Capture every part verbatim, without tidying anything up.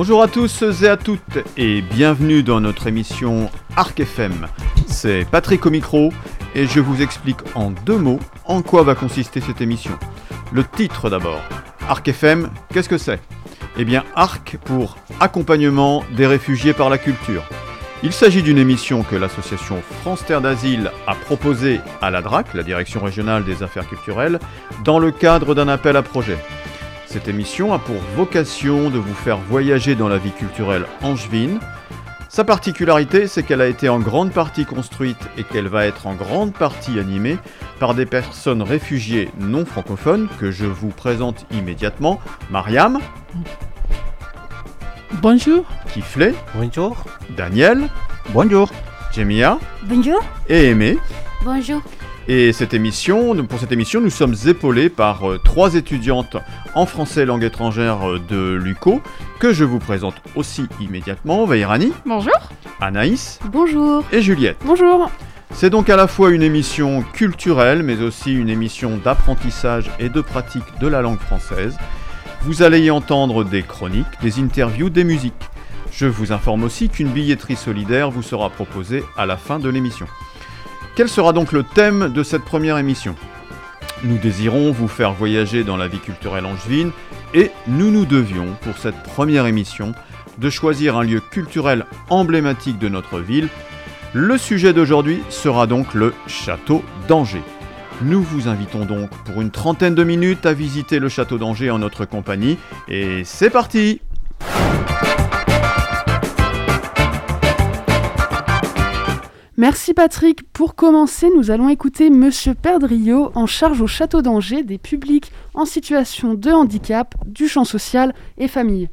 Bonjour à tous et à toutes et bienvenue dans notre émission Arc F M. C'est Patrick au micro et je vous explique en deux mots en quoi va consister cette émission. Le titre d'abord. Arc F M, qu'est-ce que c'est ? Eh bien, Arc pour accompagnement des réfugiés par la culture. Il s'agit d'une émission que l'association France Terre d'Asile a proposée à la D R A C, la Direction Régionale des Affaires Culturelles, dans le cadre d'un appel à projet. Cette émission a pour vocation de vous faire voyager dans la vie culturelle angevine. Sa particularité, c'est qu'elle a été en grande partie construite et qu'elle va être en grande partie animée par des personnes réfugiées non francophones que je vous présente immédiatement. Mariam. Bonjour. Kiflé. Bonjour. Daniel. Bonjour. Jemia. Bonjour. Et Aimé. Bonjour. Et cette émission, pour cette émission, nous sommes épaulés par euh, trois étudiantes en français langue étrangère euh, de l'U C O, que je vous présente aussi immédiatement. Vairani. Bonjour. Anaïs. Bonjour. Et Juliette. Bonjour. C'est donc à la fois une émission culturelle, mais aussi une émission d'apprentissage et de pratique de la langue française. Vous allez y entendre des chroniques, des interviews, des musiques. Je vous informe aussi qu'une billetterie solidaire vous sera proposée à la fin de l'émission. Quel sera donc le thème de cette première émission ? Nous désirons vous faire voyager dans la vie culturelle angevine et nous nous devions, pour cette première émission, de choisir un lieu culturel emblématique de notre ville. Le sujet d'aujourd'hui sera donc le château d'Angers. Nous vous invitons donc pour une trentaine de minutes à visiter le château d'Angers en notre compagnie. Et c'est parti ! Merci Patrick. Pour commencer, nous allons écouter Monsieur Perdriau, en charge au château d'Angers des publics en situation de handicap, du champ social et famille.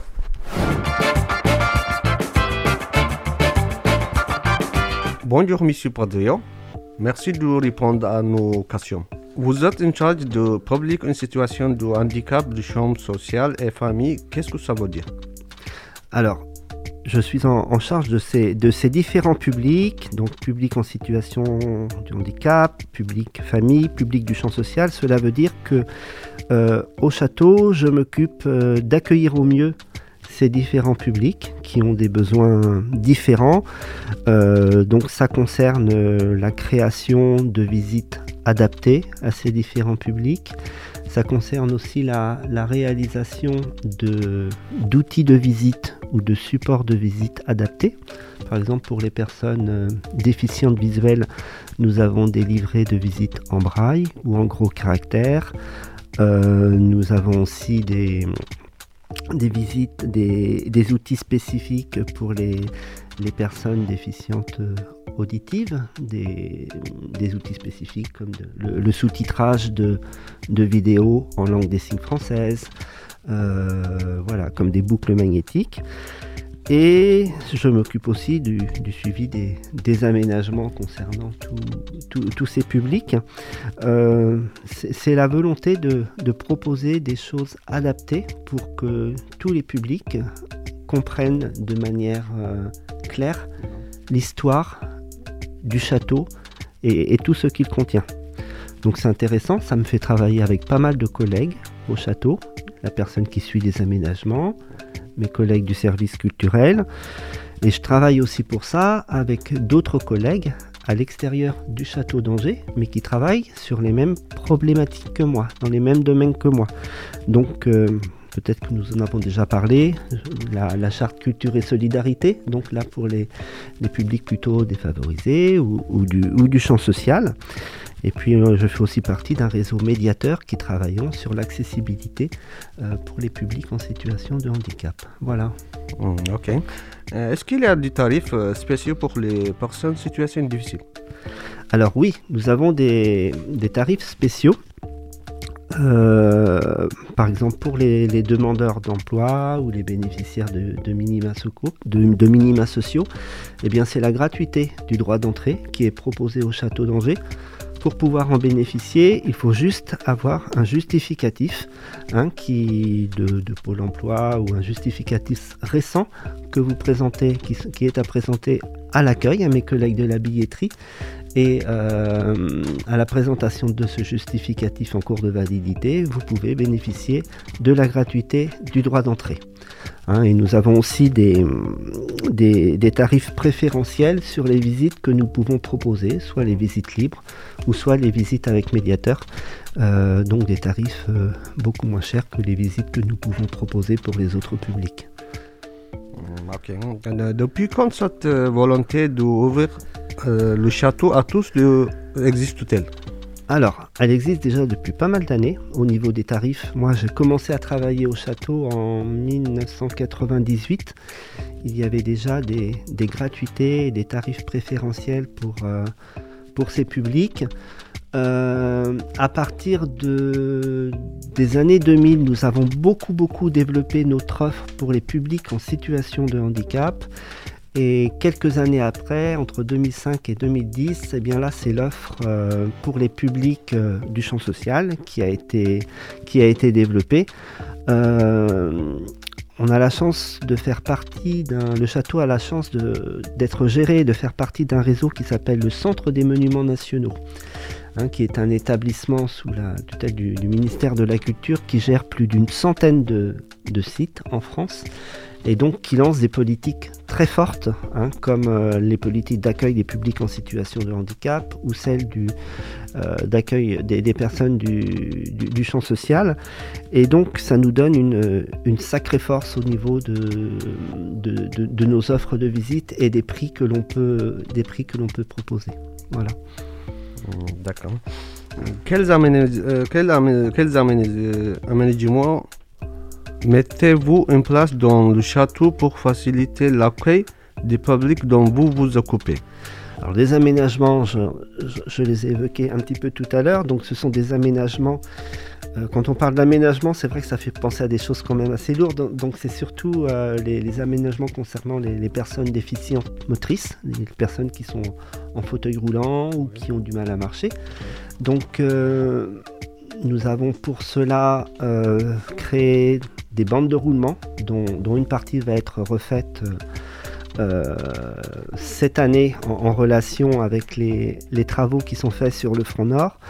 Bonjour Monsieur Perdriau. Merci de répondre à nos questions. Vous êtes en charge de public en situation de handicap, du champ social et famille. Qu'est-ce que ça veut dire ? Alors, je suis en, en charge de ces, de ces différents publics, donc public en situation de handicap, public famille, public du champ social. Cela veut dire que euh, au château, je m'occupe euh, d'accueillir au mieux ces différents publics qui ont des besoins différents. Euh, donc ça concerne euh, la création de visites adaptées à ces différents publics. Ça concerne aussi la, la réalisation de, d'outils de visite ou de supports de visite adaptés. Par exemple, pour les personnes euh, déficientes visuelles, nous avons des livrets de visite en braille ou en gros caractères. Euh, nous avons aussi des... des visites, des, des outils spécifiques pour les, les personnes déficientes auditives, des, des outils spécifiques comme de, le, le sous-titrage de, de vidéos en langue des signes française, euh, voilà, comme des boucles magnétiques. Et je m'occupe aussi du, du suivi des, des aménagements concernant tous ces publics. Euh, c'est, c'est la volonté de, de proposer des choses adaptées pour que tous les publics comprennent de manière euh, claire l'histoire du château et, et tout ce qu'il contient. Donc c'est intéressant, ça me fait travailler avec pas mal de collègues au château, la personne qui suit les aménagements, mes collègues du service culturel, et je travaille aussi pour ça avec d'autres collègues à l'extérieur du château d'Angers, mais qui travaillent sur les mêmes problématiques que moi, dans les mêmes domaines que moi. Donc euh, peut-être que nous en avons déjà parlé, la, la charte culture et solidarité, donc là pour les, les publics plutôt défavorisés ou, ou, du, ou du champ social. Et puis euh, je fais aussi partie d'un réseau médiateur qui travaillons sur l'accessibilité euh, pour les publics en situation de handicap. Voilà. Mmh, ok. Euh, est-ce qu'il y a des tarifs euh, spéciaux pour les personnes en situation difficile ? Alors oui, nous avons des, des tarifs spéciaux. Euh, par exemple pour les, les demandeurs d'emploi ou les bénéficiaires de, de, minima soco, de, de minima sociaux, eh bien c'est la gratuité du droit d'entrée qui est proposée au château d'Angers. Pour pouvoir en bénéficier, il faut juste avoir un justificatif hein, qui, de, de Pôle emploi ou un justificatif récent que vous présentez, qui, qui est à présenter à l'accueil, à mes collègues de la billetterie. Et euh, à la présentation de ce justificatif en cours de validité, vous pouvez bénéficier de la gratuité du droit d'entrée. Hein, et nous avons aussi des, des, des tarifs préférentiels sur les visites que nous pouvons proposer, soit les visites libres ou soit les visites avec médiateur. Euh, donc des tarifs euh, beaucoup moins chers que les visites que nous pouvons proposer pour les autres publics. Ok. Depuis quand cette volonté d'ouvrir euh, le château à tous le, existe-t-elle? Alors, elle existe déjà depuis pas mal d'années au niveau des tarifs. Moi, j'ai commencé à travailler au château en dix-neuf cent quatre-vingt-dix-huit. Il y avait déjà des, des gratuités et des tarifs préférentiels pour, euh, pour ces publics. Euh, à partir de, des années deux mille, nous avons beaucoup beaucoup développé notre offre pour les publics en situation de handicap. Et quelques années après, entre deux mille cinq et deux mille dix, eh bien là, c'est l'offre euh, pour les publics euh, du champ social qui a été, qui a été développée. Euh, on a la chance de faire partie d'un... Le château a la chance de, d'être géré et de faire partie d'un réseau qui s'appelle le Centre des Monuments Nationaux. Hein, qui est un établissement sous la tutelle du, du ministère de la Culture qui gère plus d'une centaine de, de sites en France et donc qui lance des politiques très fortes, hein, comme euh, les politiques d'accueil des publics en situation de handicap ou celles du, euh, d'accueil des, des personnes du, du, du champ social. Et donc ça nous donne une, une sacrée force au niveau de, de, de, de nos offres de visite et des prix que l'on peut, des prix que l'on peut proposer. Voilà. D'accord. Quels, aménage, euh, quels, amé, quels aménage, euh, aménagements mettez-vous en place dans le château pour faciliter l'accueil des publics dont vous vous occupez? Alors les aménagements, je, je, je les ai évoqués un petit peu tout à l'heure. Donc ce sont des aménagements. Euh, quand on parle d'aménagement, c'est vrai que ça fait penser à des choses quand même assez lourdes. Donc c'est surtout euh, les, les aménagements concernant les, les personnes déficientes motrices, les personnes qui sont en fauteuil roulant ou qui ont du mal à marcher. Donc euh, nous avons pour cela euh, créé des bandes de roulement dont, dont une partie va être refaite euh, Euh, cette année en, en relation avec les, les travaux qui sont faits sur le front nord.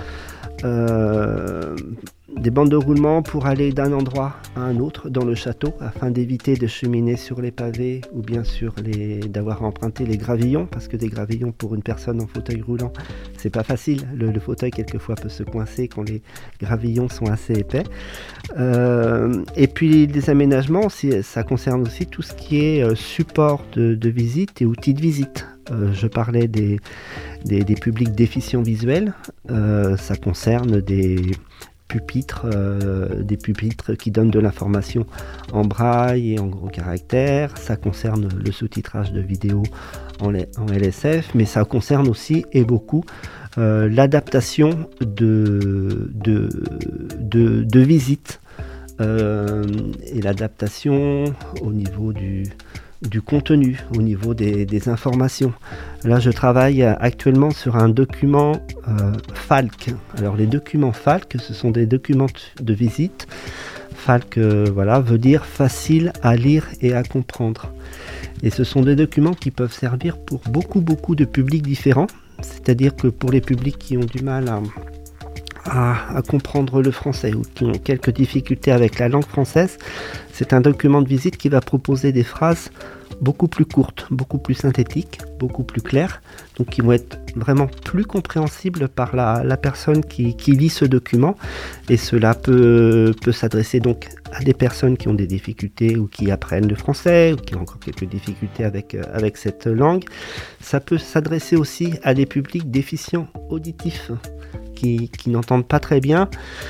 Euh, des bandes de roulement pour aller d'un endroit à un autre dans le château afin d'éviter de cheminer sur les pavés ou bien sûr les, d'avoir emprunté les gravillons, parce que des gravillons pour une personne en fauteuil roulant c'est pas facile, le, le fauteuil quelquefois peut se coincer quand les gravillons sont assez épais. Euh, et puis les aménagements aussi, ça concerne aussi tout ce qui est euh, support de, de visite et outils de visite. Euh, je parlais des, des, des publics déficients visuels, euh, ça concerne des pupitres, euh, des pupitres qui donnent de l'information en braille et en gros caractères, ça concerne le sous-titrage de vidéos en, en L S F, mais ça concerne aussi et beaucoup euh, l'adaptation de, de, de, de visites euh, et l'adaptation au niveau du du contenu, au niveau des, des informations. Là, je travaille actuellement sur un document euh, Falc. Alors, les documents Falc, ce sont des documents de visite. Falc, euh, voilà, veut dire facile à lire et à comprendre. Et ce sont des documents qui peuvent servir pour beaucoup, beaucoup de publics différents. C'est-à-dire que pour les publics qui ont du mal à À, à comprendre le français ou qui ont quelques difficultés avec la langue française, c'est un document de visite qui va proposer des phrases beaucoup plus courtes, beaucoup plus synthétiques, beaucoup plus claires, donc qui vont être vraiment plus compréhensibles par la, la personne qui, qui lit ce document. Et cela peut, peut s'adresser donc à des personnes qui ont des difficultés ou qui apprennent le français ou qui ont encore quelques difficultés avec, euh, avec cette langue. Ça peut s'adresser aussi à des publics déficients auditifs qui, qui n'entendent pas très bien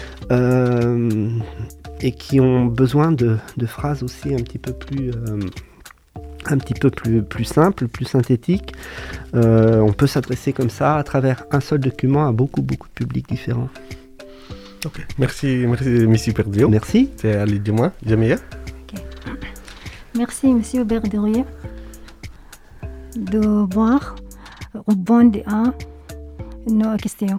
euh, et qui ont besoin de, de phrases aussi un petit peu plus... Euh, un petit peu plus, plus simple, plus synthétique. Euh, on peut s'adresser comme ça à travers un seul document à beaucoup, beaucoup de publics différents. Ok, merci, merci, Monsieur Perdriau. Merci. C'est Ali Dima, Jamia. Okay. Merci, Monsieur Perdriau, de voir, répondre à nos questions.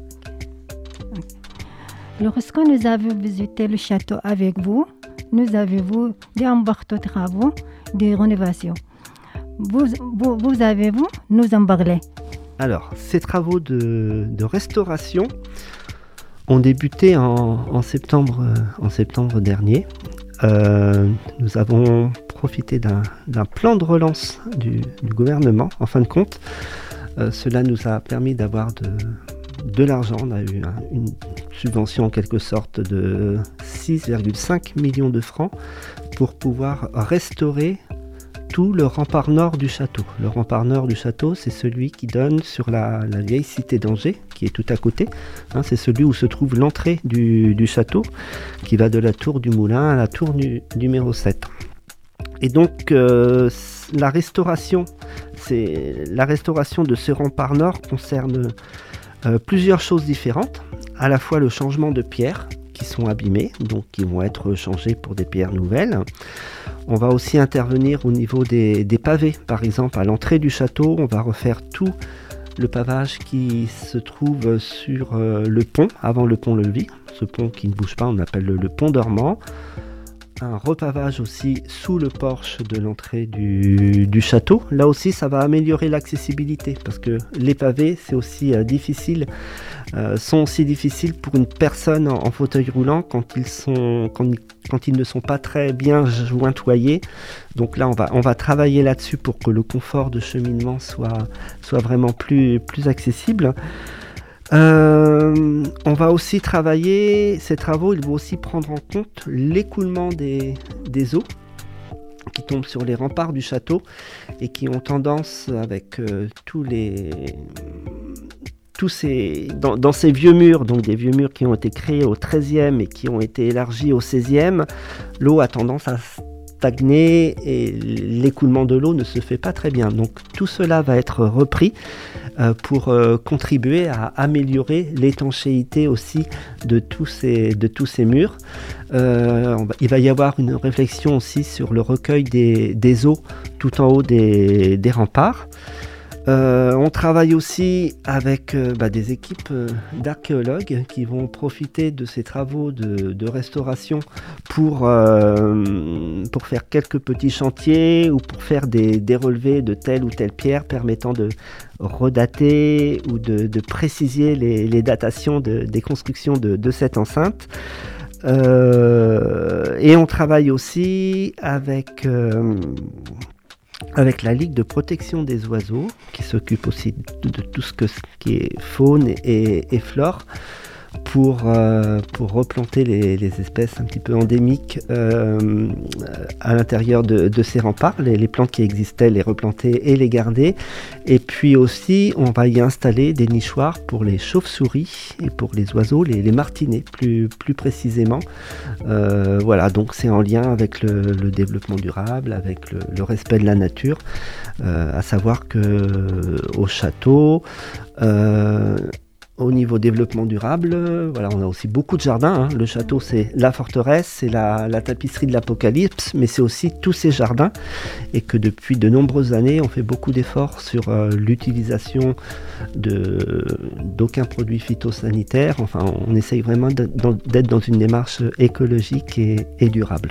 Lorsque nous avons visité le château avec vous, nous avons des importants travaux de rénovation. Vous, vous, vous avez-vous nous en parler? Alors, ces travaux de, de restauration ont débuté en, en, septembre, euh, en septembre dernier. Euh, nous avons profité d'un, d'un plan de relance du, du gouvernement. En fin de compte, euh, cela nous a permis d'avoir de, de l'argent. On a eu un, une subvention en quelque sorte de six virgule cinq millions de francs pour pouvoir restaurer tout le rempart nord du château. Le rempart nord du château, c'est celui qui donne sur la, la vieille cité d'Angers, qui est tout à côté. Hein, c'est celui où se trouve l'entrée du, du château, qui va de la tour du Moulin à la tour nu, numéro sept. Et donc, euh, la restauration, c'est, la restauration de ce rempart nord concerne euh, plusieurs choses différentes. À la fois le changement de pierres qui sont abîmées, donc qui vont être changées pour des pierres nouvelles. On va aussi intervenir au niveau des, des pavés. Par exemple, à l'entrée du château, on va refaire tout le pavage qui se trouve sur euh, le pont, avant le pont-levis. Ce pont qui ne bouge pas, on appelle le, le pont dormant. Un repavage aussi sous le porche de l'entrée du, du château. Là aussi, ça va améliorer l'accessibilité parce que les pavés, c'est aussi euh, difficile, euh, sont aussi difficiles pour une personne en, en fauteuil roulant quand ils sont, quand, quand ils ne sont pas très bien jointoyés. Donc là, on va, on va travailler là-dessus pour que le confort de cheminement soit, soit vraiment plus, plus accessible. Euh, on va aussi travailler, ces travaux, ils vont aussi prendre en compte l'écoulement des, des eaux qui tombent sur les remparts du château et qui ont tendance, avec euh, tous les... Tous ces, dans, dans ces vieux murs, donc des vieux murs qui ont été créés au treizième et qui ont été élargis au seizième, l'eau a tendance à stagner et l'écoulement de l'eau ne se fait pas très bien. Donc tout cela va être repris euh, pour euh, contribuer à améliorer l'étanchéité aussi de tous ces, de tous ces murs. Euh, on va, il va y avoir une réflexion aussi sur le recueil des, des eaux tout en haut des, des remparts. Euh, on travaille aussi avec euh, bah, des équipes euh, d'archéologues qui vont profiter de ces travaux de, de restauration pour, euh, pour faire quelques petits chantiers ou pour faire des, des relevés de telle ou telle pierre permettant de redater ou de, de préciser les, les datations de, des constructions de, de cette enceinte. Euh, et on travaille aussi avec... Euh, avec la Ligue de protection des oiseaux, qui s'occupe aussi de, de tout ce que, qui est faune et, et flore, pour, euh, pour replanter les, les espèces un petit peu endémiques euh, à l'intérieur de, de ces remparts, les, les plantes qui existaient, les replanter et les garder. Et puis aussi, on va y installer des nichoirs pour les chauves-souris et pour les oiseaux, les, les martinets plus, plus précisément. Euh, voilà, donc c'est en lien avec le, le développement durable, avec le, le respect de la nature, euh, à savoir qu'au château, euh, au niveau développement durable, voilà, on a aussi beaucoup de jardins. Hein. Le château, c'est la forteresse, c'est la, la tapisserie de l'Apocalypse, mais c'est aussi tous ces jardins. Et que depuis de nombreuses années, on fait beaucoup d'efforts sur euh, l'utilisation de, d'aucun produit phytosanitaire. Enfin, on essaye vraiment d'être dans, d'être dans une démarche écologique et, et durable.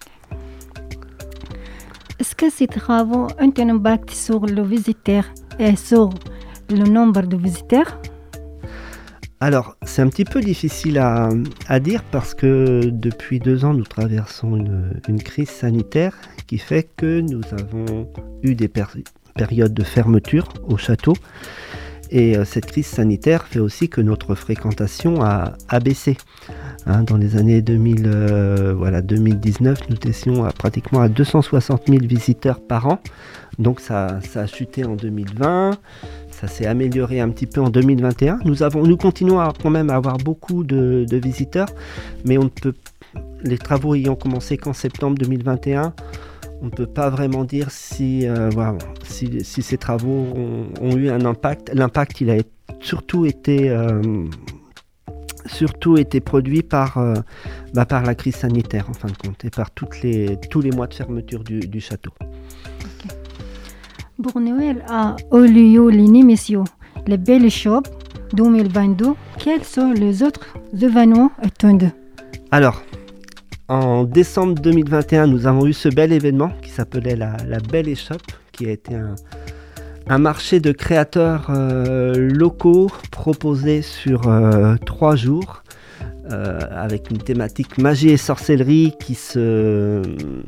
Est-ce que ces travaux ont un impact sur le visiteur et sur le nombre de visiteurs ? Alors, c'est un petit peu difficile à, à dire parce que depuis deux ans, nous traversons une, une crise sanitaire qui fait que nous avons eu des péri- périodes de fermeture au château. Et euh, cette crise sanitaire fait aussi que notre fréquentation a, a baissé. Hein, dans les années deux mille, euh, voilà, deux mille dix-neuf, nous étions à, pratiquement à deux cent soixante mille visiteurs par an. Donc ça, ça a chuté en deux mille vingt. Ça s'est amélioré un petit peu en deux mille vingt et un. Nous, avons, nous continuons à, quand même à avoir beaucoup de, de visiteurs, mais on ne peut, les travaux ayant commencé qu'en septembre deux mille vingt et un, on ne peut pas vraiment dire si, euh, voilà, si, si ces travaux ont, ont eu un impact. L'impact, il a surtout été, euh, surtout été produit par, euh, bah, par la crise sanitaire, en fin de compte, et par toutes les, tous les mois de fermeture du, du château. Okay. Pour Noël a eu lieu l'émission Le Belle Shop deux mille vingt-deux. Quels sont les autres événements attendus ? Alors, en décembre deux mille vingt et un, nous avons eu ce bel événement qui s'appelait la, la Belle Échoppe, qui a été un, un marché de créateurs euh, locaux proposé sur euh, trois jours. Euh, avec une thématique magie et sorcellerie qui, se,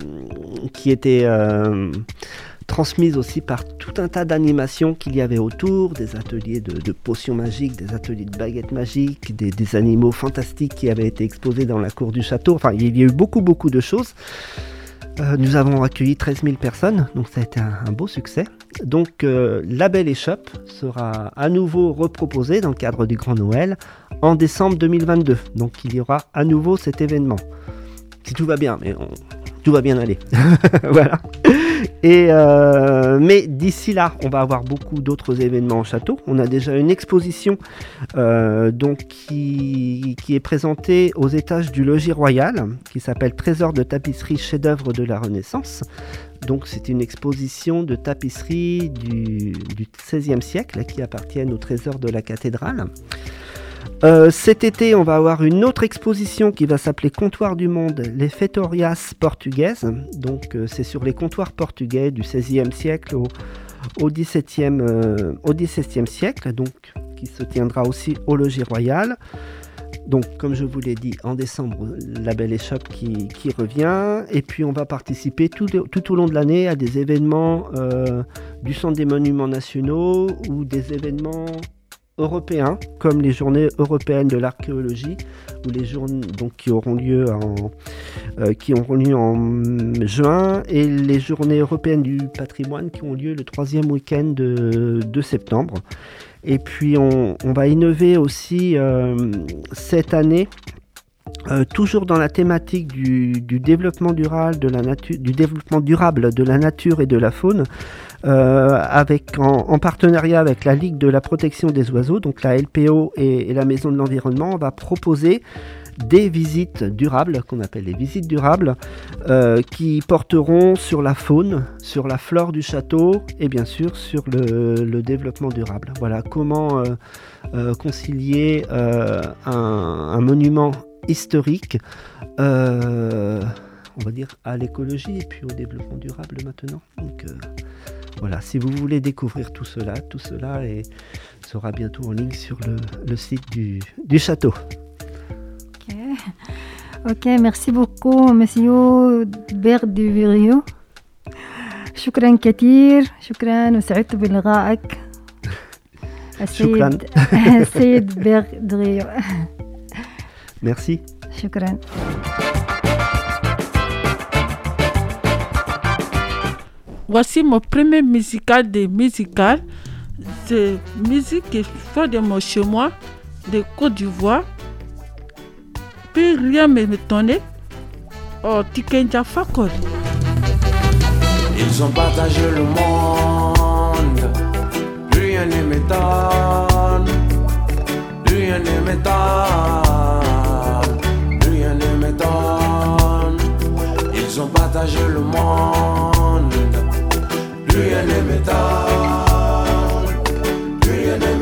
qui était euh, transmise aussi par tout un tas d'animations qu'il y avait autour, des ateliers de, de potions magiques, des ateliers de baguettes magiques, des, des animaux fantastiques qui avaient été exposés dans la cour du château. Enfin, il y a eu beaucoup, beaucoup de choses. Euh, nous avons accueilli treize mille personnes, donc ça a été un, un beau succès. Donc euh, la Belle Échoppe sera à nouveau reproposée dans le cadre du Grand Noël en décembre deux mille vingt-deux. Donc il y aura à nouveau cet événement. Si tout va bien, mais on, tout va bien aller. Voilà. Et euh, mais d'ici là, on va avoir beaucoup d'autres événements au château. On a déjà une exposition euh, donc qui, qui est présentée aux étages du logis royal, qui s'appelle Trésor de tapisserie chef-d'œuvre de la Renaissance. Donc c'est une exposition de tapisserie du, du seizième siècle qui appartiennent au trésor de la cathédrale. Euh, cet été, on va avoir une autre exposition qui va s'appeler Comptoir du Monde, les Fetorias portugaises. Donc euh, c'est sur les comptoirs portugais du seizième siècle au, au dix-septième, euh, au dix-septième siècle, donc qui se tiendra aussi au logis royal. Donc, comme je vous l'ai dit, en décembre, la Belle Échoppe qui, qui revient. Et puis, on va participer tout, tout au long de l'année à des événements euh, du Centre des Monuments Nationaux ou des événements européens, comme les Journées européennes de l'archéologie, ou les journées donc, qui auront lieu en, euh, qui auront lieu en juin, et les Journées européennes du patrimoine qui ont lieu le troisième week-end de, de septembre. Et puis on, on va innover aussi euh, cette année, euh, toujours dans la thématique du, du développement durable de la nature, du développement durable de la nature et de la faune, euh, avec en, en partenariat avec la Ligue de la protection des oiseaux, donc la L P O et, et la Maison de l'Environnement. On va proposer des visites durables, qu'on appelle les visites durables, euh, qui porteront sur la faune, sur la flore du château et bien sûr sur le, le développement durable. Voilà comment euh, euh, concilier euh, un, un monument historique, euh, on va dire, à l'écologie et puis au développement durable maintenant. Donc euh, voilà, si vous voulez découvrir tout cela, tout cela et sera bientôt en ligne sur le, le site du, du château. Ok, merci beaucoup monsieur بيردريو. شكرا كثير، شكرا وسعدت بلقائك السيد السيد بيردريو. Merci. شكرا. Voici mon premier musical de musical. C'est musique qui fait de moi chez moi, de Côte d'Ivoire. Puis rien ne m'étonnait. Oh, Tikenja Fakol. Ils ont partagé le monde. Rien ne m'étonne. Rien ne m'étonne. Rien ne m'étonne. Ils ont partagé le monde. Rien ne m'étonne. Rien ne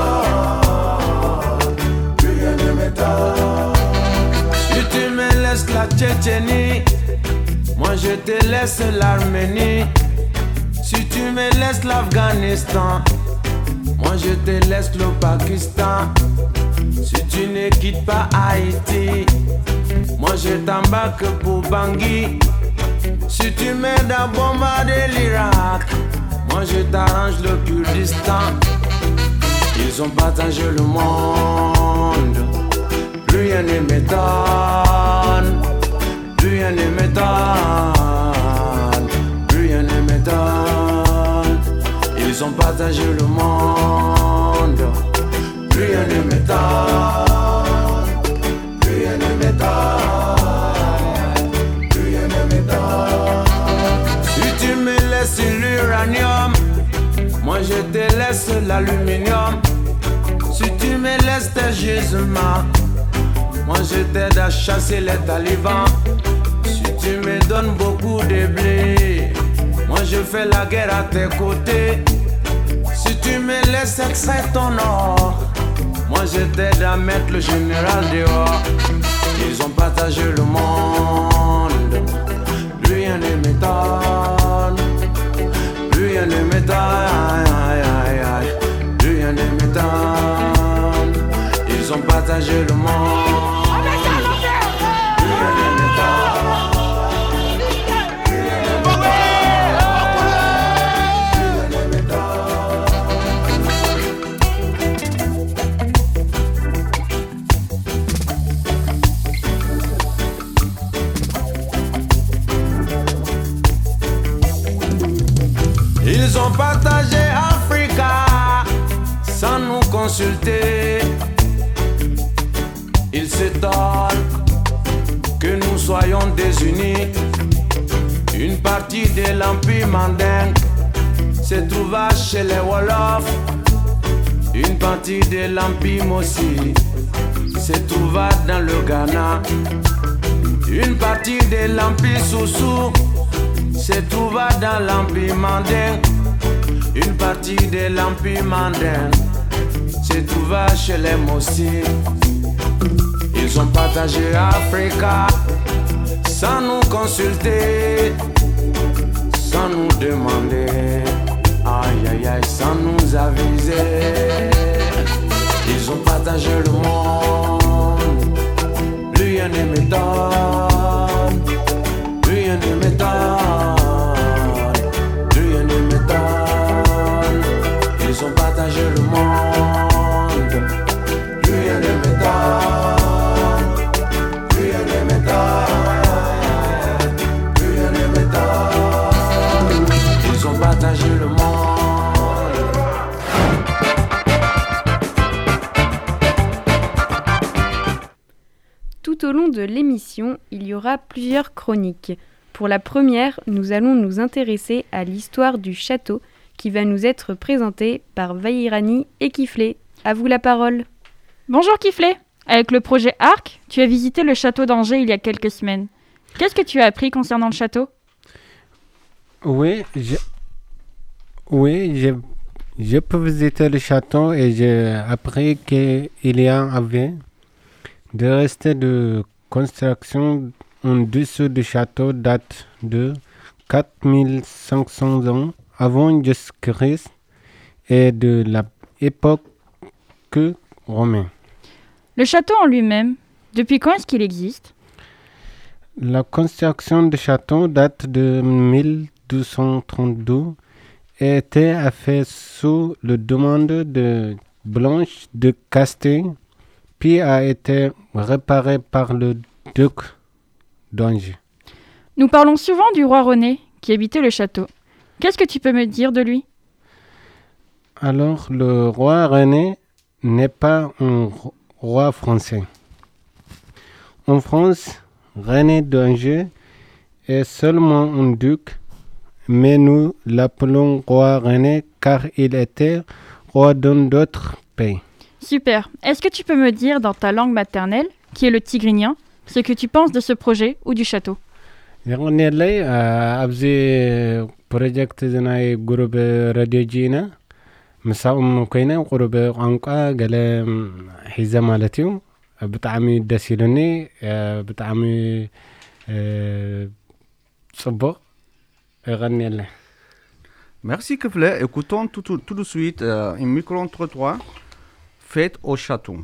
m'étonne. Rien ne m'étonne. Si tu me laisses la Tchétchénie, moi je te laisse l'Arménie. Si tu me laisses l'Afghanistan, moi je te laisse le Pakistan. Si tu ne quittes pas Haïti, moi je t'embarque pour Bangui. Si tu m'aides à bombarder l'Irak, moi je t'arrange le Kurdistan. Ils ont partagé le monde. Rien ne m'étonne, rien ne m'étonne, rien ne m'étonne. Ils ont partagé le monde. Rien ne m'étonne, rien ne m'étonne, rien ne m'étonne. Si tu me laisses l'uranium, moi je te laisse l'aluminium. Si tu me laisses tes gisements, moi je t'aide à chasser les talibans. Si tu me donnes beaucoup de blé, moi je fais la guerre à tes côtés. Si tu me laisses extraire ton or, moi je t'aide à mettre le général dehors. Ils ont partagé le monde. Rien ne m'étonne. Rien ne m'étonne. partager le monde. Ils ont partagé Africa sans nous consulter. Ils s'étonnent que nous soyons désunis. Une partie de l'Empire mandingue se trouva chez les Wolofs. Une partie de l'Empire Mossi se trouva dans le Ghana. Une partie de l'Empire Soussou se trouva dans l'Empire mandingue. Une partie de l'Empire mandingue se trouva chez les Mossi. Ils ont partagé Africa sans nous consulter, sans nous demander, aïe aïe aïe, sans nous aviser. Ils ont partagé le monde, rien ne m'étonne, rien ne m'étonne, rien ne m'étonne. Ils ont partagé le monde, rien ne m'étonne. Ils ont partagé le monde. Tout au long de l'émission, il y aura plusieurs chroniques. Pour la première, nous allons nous intéresser à l'histoire du château qui va nous être présentée par Vairani et Kiflé. À vous la parole. Bonjour Kiflé. Avec le projet Arc, tu as visité le château d'Angers il y a quelques semaines. Qu'est-ce que tu as appris concernant le château ? Oui, je... oui, je... je peux visiter le château et j'ai appris qu'il y avait des restes de construction en dessous du château date de quatre mille cinq cents ans avant Jésus-Christ et de l'époque romaine. Le château en lui-même, depuis quand est-ce qu'il existe ? La construction du château date de mille deux cent trente-deux et était faite sous la demande de Blanche de Castille, puis a été réparé par le duc d'Angers. Nous parlons souvent du roi René qui habitait le château. Qu'est-ce que tu peux me dire de lui ? Alors, le roi René n'est pas un roi français. En France, René d'Angers est seulement un duc, mais nous l'appelons roi René car il était roi d'un autre pays. Super. Est-ce que tu peux me dire dans ta langue maternelle, qui est le tigrinien, ce que tu penses de ce projet ou du château ? يغني لي أبزي بروجكت زناي جروب راديو جينا مساوم كينا قرب عنقا قال حيزة مالتيو بتعمي دسيلوني بتعمي صبو يغني لي. Merci Kiflé. Écoutons tout, tout, tout de suite euh, un micro-trottoir fait au château.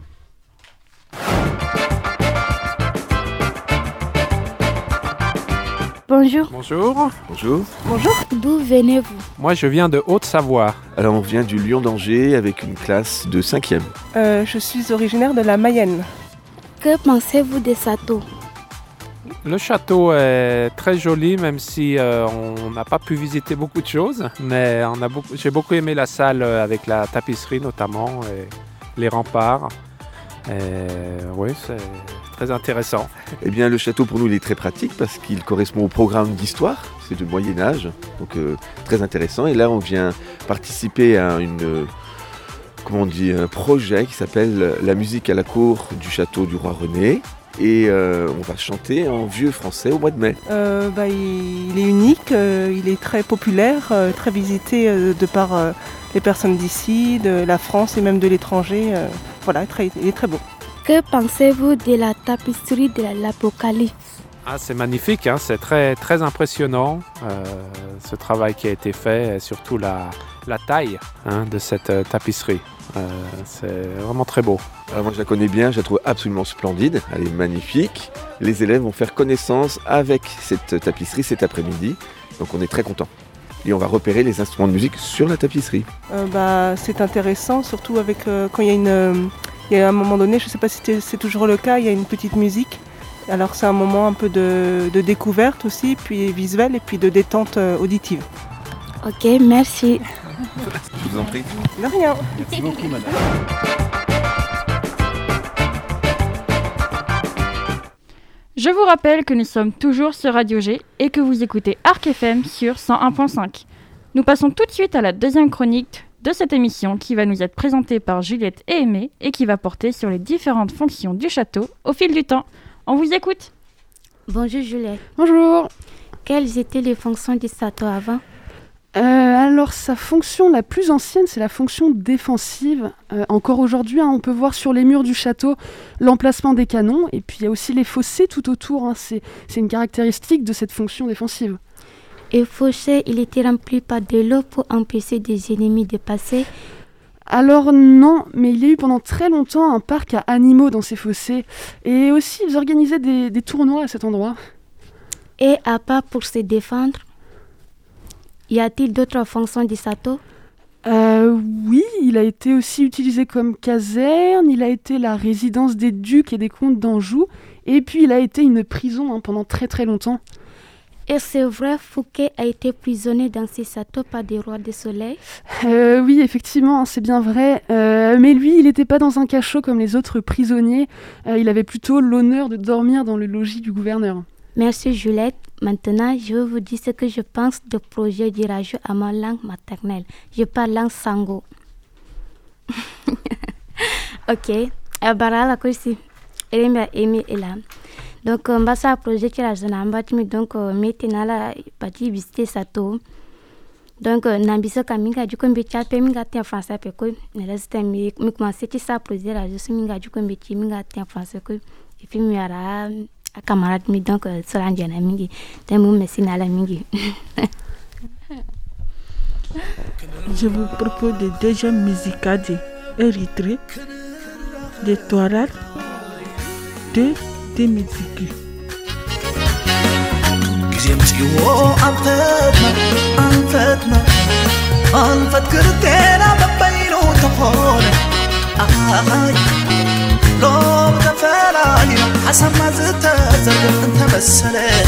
Bonjour. Bonjour. Bonjour. Bonjour. D'où venez-vous ? Moi, je viens de Haute-Savoie. Alors, on vient du Lion d'Angers avec une classe de cinquième. Euh, je suis originaire de la Mayenne. Que pensez-vous des châteaux ? Le château est très joli, même si euh, on n'a pas pu visiter beaucoup de choses. Mais on a beaucoup, j'ai beaucoup aimé la salle avec la tapisserie notamment, et les remparts. Et, oui, c'est très intéressant. Eh bien, le château pour nous, il est très pratique parce qu'il correspond au programme d'histoire. C'est du Moyen-Âge, donc euh, très intéressant. Et là, on vient participer à une, euh, comment on dit, un projet qui s'appelle La musique à la cour du château du roi René. Et euh, on va chanter en vieux français au mois de mai. Euh, bah, il, il est unique, euh, il est très populaire, euh, très visité euh, de par euh, les personnes d'ici, de la France et même de l'étranger. Euh, voilà, très, il est très beau. Que pensez-vous de la tapisserie de l'Apocalypse ? Ah, c'est magnifique, hein, c'est très, très impressionnant euh, ce travail qui a été fait et surtout la, la taille hein, de cette euh, tapisserie. Euh, c'est vraiment très beau. Alors moi je la connais bien, je la trouve absolument splendide, elle est magnifique. Les élèves vont faire connaissance avec cette tapisserie cet après-midi, donc on est très contents. Et on va repérer les instruments de musique sur la tapisserie. Euh, bah, c'est intéressant, surtout avec euh, quand il y a une, euh, il y a un moment donné, je ne sais pas si c'est, c'est toujours le cas, il y a une petite musique. Alors c'est un moment un peu de, de découverte aussi, puis visuelle et puis de détente euh, auditive. Ok, merci. Je vous en prie. De rien. Merci beaucoup, madame. Je vous rappelle que nous sommes toujours sur Radio G et que vous écoutez Arc F M sur cent un virgule cinq. Nous passons tout de suite à la deuxième chronique de cette émission qui va nous être présentée par Juliette et Aimé et qui va porter sur les différentes fonctions du château au fil du temps. On vous écoute. Bonjour Juliette. Bonjour. Quelles étaient les fonctions du château avant ? Euh, alors sa fonction la plus ancienne, c'est la fonction défensive. Euh, encore aujourd'hui, hein, on peut voir sur les murs du château l'emplacement des canons, et puis il y a aussi les fossés tout autour. Hein, c'est, c'est une caractéristique de cette fonction défensive. Et fossé, il était rempli par de l'eau pour empêcher des ennemis de passer. Alors non, mais il y a eu pendant très longtemps un parc à animaux dans ces fossés, et aussi ils organisaient des, des tournois à cet endroit. Et à part pour se défendre, y a-t-il d'autres fonctions du château ? euh, Oui, il a été aussi utilisé comme caserne, il a été la résidence des ducs et des comtes d'Anjou, et puis il a été une prison hein, pendant très très longtemps. Et c'est vrai, Fouquet a été prisonnier dans ce château par des rois du soleil ? euh, Oui, effectivement, c'est bien vrai. Euh, mais lui, il n'était pas dans un cachot comme les autres prisonniers. Euh, il avait plutôt l'honneur de dormir dans le logis du gouverneur. Merci Juliette. Maintenant, je vais vous dire ce que je pense du projet du radio à ma langue maternelle. Je parle langue sango. Ok. Bara la kursi. Elema emi elam. Donc, on va faire un projet qui est la zone en bas. Donc, maintenant, la partie visiter Sato. Donc, Nambisa Kaminga, du coup, je vais minga en français. Parce que je vais commencer à projet là. Je suis minga, du coup, je vais en français. Et puis, je vais un camarade, donc, sur l'Indiana Mingi. Je vais me signer à la Mingi. Je vous propose des déjà musicales d'Érythrée, de Touareg, de des musiques. زيمسيو أنفتنا أنفتنا أنفت كرتنا ببينو تقول آي لو بتفعل حسب ما زدت زرقت انت بسلة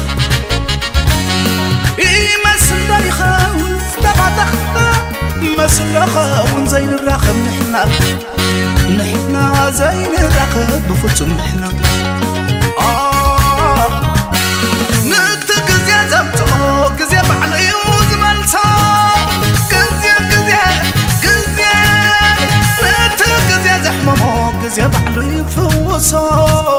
إيه مسل يخاف تبع تخفى مسل يخاف زين الرقم نحنا نحنا زين الرقم بفتم نحنا زمتو كزيا بعلي وزملتو كزيا كزيا كزيا نتو كزيا زحممو كزيا بعلي فوصو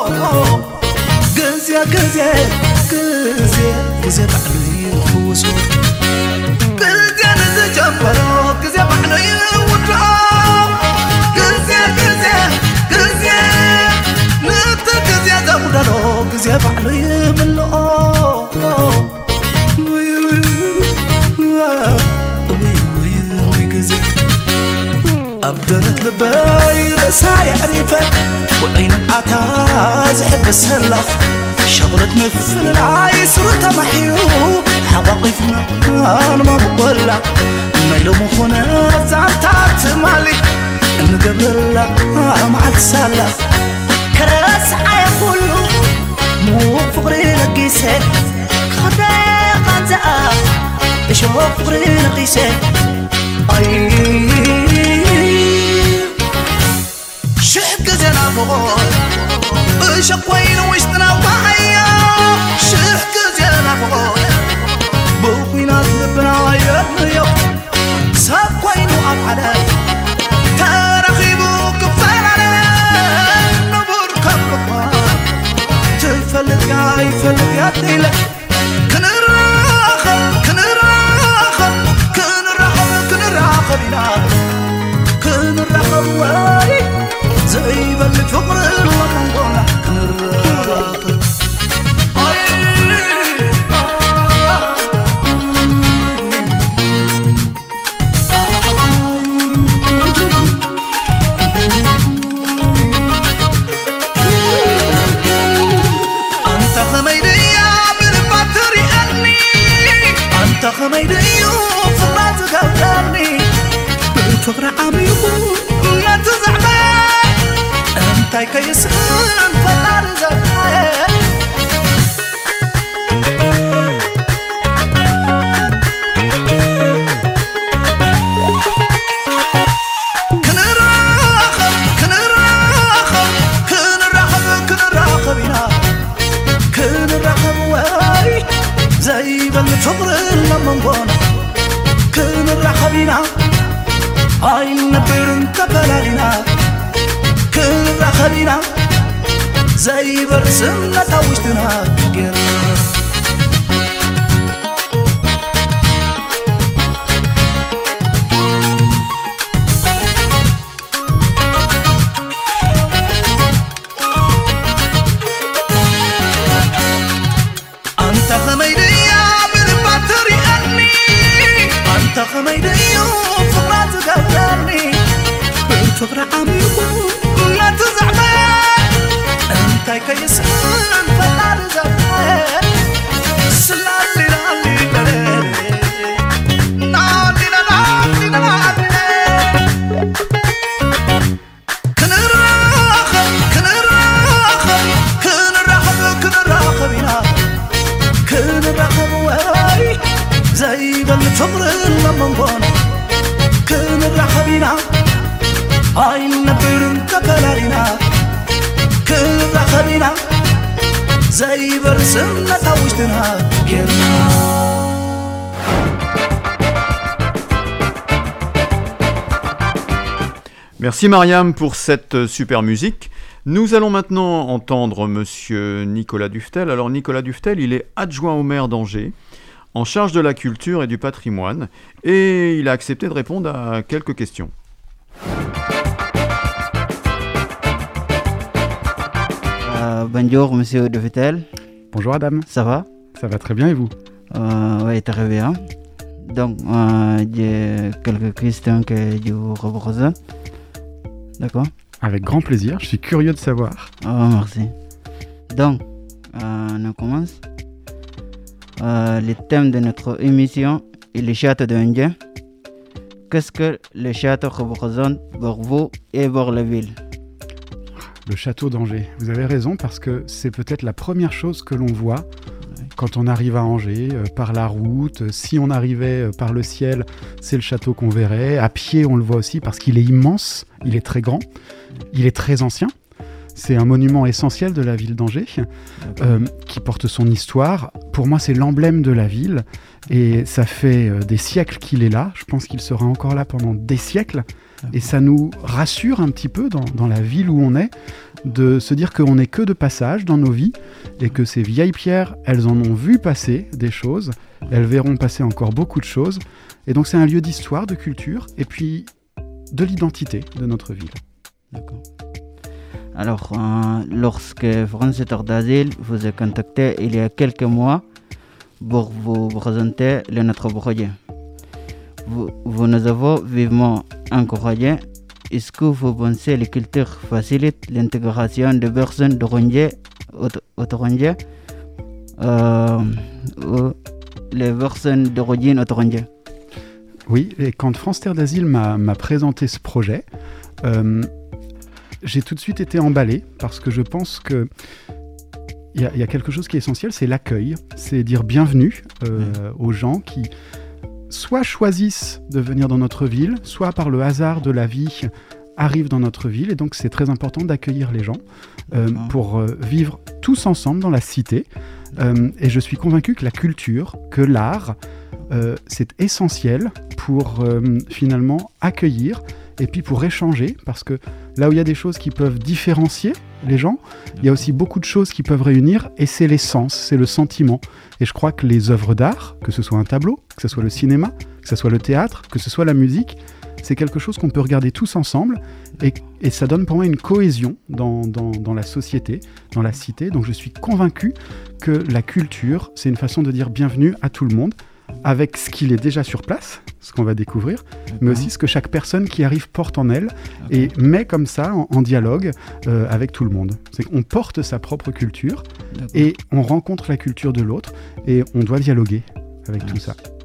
كزيا كزيا كزيا كزيا بعلي فوصو كزيا نزجمبرو كزيا بعلي ودرو كزيا كزيا كزيا نتو كزيا زمدرو كزيا بعلي ملو أبدلت لباي رساي عريفة والعين العتاز حب السلة شغلت مثل العايس وتمحيو حواقفنا أنا ما بقولها ميلو مخونا زعتات مالي نقبل مع السلة كرس عيقولو مو فقري لقيسة خدايا قنزة شوف فقري لقيسة أي شحك زينا بغول شقوين وشتنا وحيا شحك زينا بغول بوخينا تلبنا ويبنيو ساقوين وأبعداي تارخيبو كفار علينا نبور كبقا تفلت يا يفلت يا تيلة كنراخب كنراخب كنراخب كنراخب كنراخب واي زي بلد فقر الوطن كنراخب أي خميديو فما تقدرني بفقر عميقو لا تزعبان انتي كيسن فلا رزقان زي بالفقر لما نبونا كن الرحبينا هاي النبير انتبلالينا كن الرحبينا زي برسمنا توشتنا قرنا أنت خميدي خميديو فما تقدرني بالفقر عميقو لا تزعبان انتي كيسن فلا رزقان سلالي لالي لالي نالي لالي لالي كن الراخب كن الراخب كن الراخب كن الراخبينا كن الراخب واي زي بالفقر لما نبونا كن الرحبينا هاي النبير انتبلالينا كن الرحبينا زي برسمنا توشتنا قرنا Merci Mariam pour cette super musique. Nous allons maintenant entendre monsieur Nicolas Duftel. Alors Nicolas Duftel, il est adjoint au maire d'Angers, en charge de la culture et du patrimoine, et il a accepté de répondre à quelques questions. Euh, bonjour Monsieur Duftel. Bonjour Adam. Ça va? Ça va très bien et vous? euh, Oui, très bien. Donc, euh, j'ai quelques questions que je vous repose. D'accord? Avec grand plaisir, je suis curieux de savoir. Oh, merci. Donc, euh, on commence. Euh, le thème de notre émission est le château d'Angers. Qu'est-ce que le château représente pour vous et pour la ville? Le château d'Angers, vous avez raison parce que c'est peut-être la première chose que l'on voit quand on arrive à Angers, euh, par la route. Si on arrivait euh, par le ciel, c'est le château qu'on verrait. À pied, on le voit aussi parce qu'il est immense, il est très grand, il est très ancien. C'est un monument essentiel de la ville d'Angers, euh, qui porte son histoire. Pour moi, c'est l'emblème de la ville. Et ça fait euh, des siècles qu'il est là. Je pense qu'il sera encore là pendant des siècles. Et ça nous rassure un petit peu dans, dans la ville où on est, de se dire qu'on n'est que de passage dans nos vies, et que ces vieilles pierres, elles en ont vu passer des choses. Elles verront passer encore beaucoup de choses. Et donc, c'est un lieu d'histoire, de culture, et puis de l'identité de notre ville. D'accord. Alors, euh, lorsque France Terre d'Asile vous a contacté il y a quelques mois pour vous présenter le notre projet, vous, vous nous avez vivement encouragé. Est-ce que vous pensez que la culture facilite l'intégration des personnes d'origine étrangère euh, ou les personnes d'origine étrangère? Oui, et quand France Terre d'Asile m'a, m'a présenté ce projet, euh, j'ai tout de suite été emballé parce que je pense que il y, y a quelque chose qui est essentiel, c'est l'accueil, c'est dire bienvenue euh, mmh. aux gens qui soit choisissent de venir dans notre ville, soit par le hasard de la vie arrivent dans notre ville, et donc c'est très important d'accueillir les gens euh, pour euh, vivre tous ensemble dans la cité. Euh, et je suis convaincu que la culture, que l'art, euh, c'est essentiel pour euh, finalement accueillir et puis pour échanger, parce que là où il y a des choses qui peuvent différencier les gens, il y a aussi beaucoup de choses qui peuvent réunir, et c'est l'essence, c'est le sentiment. Et je crois que les œuvres d'art, que ce soit un tableau, que ce soit le cinéma, que ce soit le théâtre, que ce soit la musique, c'est quelque chose qu'on peut regarder tous ensemble, et, et ça donne pour moi une cohésion dans, dans, dans la société, dans la cité. Donc je suis convaincu que la culture, c'est une façon de dire bienvenue à tout le monde, avec ce qu'il est déjà sur place, ce qu'on va découvrir, okay. mais aussi ce que chaque personne qui arrive porte en elle, okay. et met comme ça en, en dialogue euh, avec tout le monde. C'est qu'on porte sa propre culture, D'accord. et on rencontre la culture de l'autre, et on doit dialoguer avec ah, tout ça.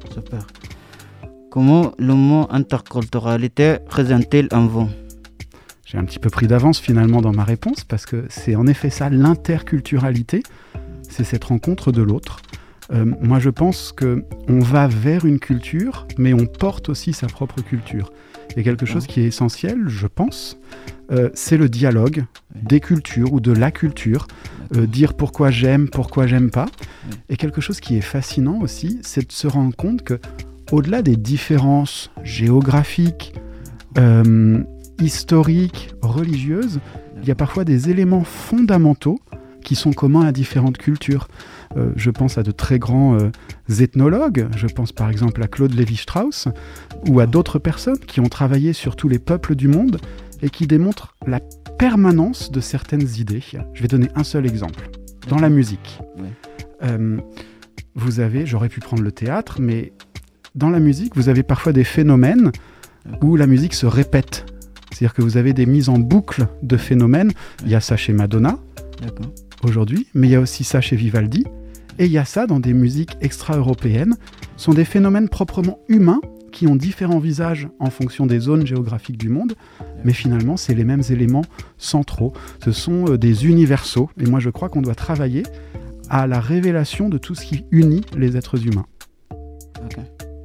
Super. Comment le mot interculturalité résonne-t-il en vous? J'ai un petit peu pris d'avance finalement dans ma réponse parce que c'est en effet ça, l'interculturalité, c'est cette rencontre de l'autre. Euh, moi je pense qu'on va vers une culture, mais on porte aussi sa propre culture. Et quelque chose qui est essentiel, je pense, euh, c'est le dialogue des cultures ou de la culture, euh, dire pourquoi j'aime, pourquoi j'aime pas. Et quelque chose qui est fascinant aussi, c'est de se rendre compte que au-delà des différences géographiques, euh, historiques, religieuses, il y a parfois des éléments fondamentaux qui sont communs à différentes cultures. Euh, je pense à de très grands euh, ethnologues, je pense par exemple à Claude Lévi-Strauss, ou à d'autres personnes qui ont travaillé sur tous les peuples du monde et qui démontrent la permanence de certaines idées. Je vais donner un seul exemple. Dans la musique, Oui. euh, vous avez, j'aurais pu prendre le théâtre, mais dans la musique, vous avez parfois des phénomènes où la musique se répète. C'est-à-dire que vous avez des mises en boucle de phénomènes. Il y a ça chez Madonna, D'accord. aujourd'hui, mais il y a aussi ça chez Vivaldi, et il y a ça dans des musiques extra-européennes. Ce sont des phénomènes proprement humains qui ont différents visages en fonction des zones géographiques du monde, mais finalement, c'est les mêmes éléments centraux. Ce sont euh, des universaux, et moi je crois qu'on doit travailler à la révélation de tout ce qui unit les êtres humains. Ok.